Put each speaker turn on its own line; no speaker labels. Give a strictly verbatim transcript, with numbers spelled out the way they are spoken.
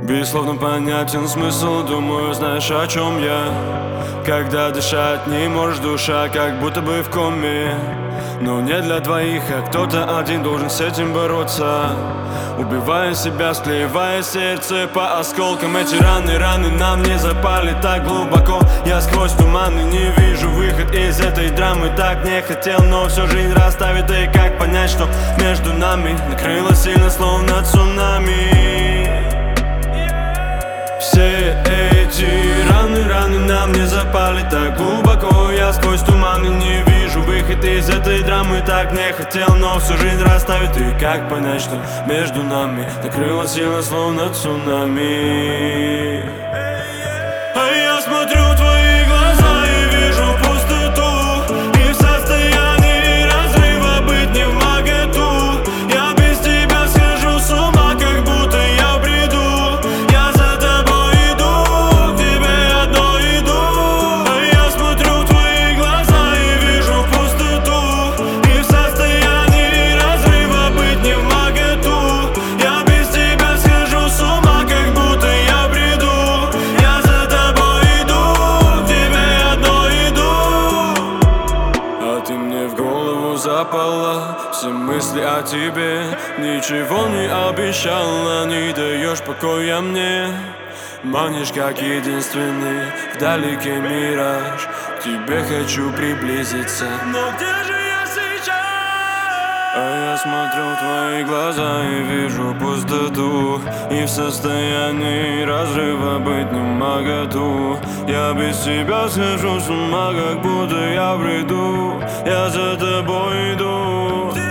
Тебе словно понятен смысл, думаю, знаешь, о чем я. Когда дышать не можешь, душа как будто бы в коме. Но не для двоих, а кто-то один должен с этим бороться. Убивая себя, склеивая сердце по осколкам. Эти раны, раны нам не запали так глубоко. Я сквозь туманы не вижу выход из этой драмы. Так не хотел, но всю жизнь расставит. Да и как понять, что между нами накрыло сильно, словно цунами. Все эти раны, раны нам не запали так глубоко. Я сквозь туманы не вижу выход из этой драмы. Так не хотел, но всю жизнь расставит. И как понять, что между нами накрыло сильно, словно цунами. А я смотрю в твои глаза и вижу пустоту. И в состоянии разрыва быть не в моготу. Я без тебя схожу с ума, как будто я в бреду. Я за тобой иду, к тебе одной иду. А я смотрю в твои глаза и вижу пустоту. И в состоянии разрыва быть не в моготу. Я без тебя схожу с ума, как будто я в бреду. Я за тобой иду, к тебе одной иду. А ты мне в голову запала, все мысли о тебе. Ничего не обещала, не даешь покоя мне. Манишь как единственный вдалеке мираж. К тебе хочу приблизиться, но где же я сейчас? А я смотрю в твои глаза и вижу пустоту. И в состоянии разрыва быть не моготу. Я без тебя схожу с ума, как будто я в бреду. Я за тобой иду.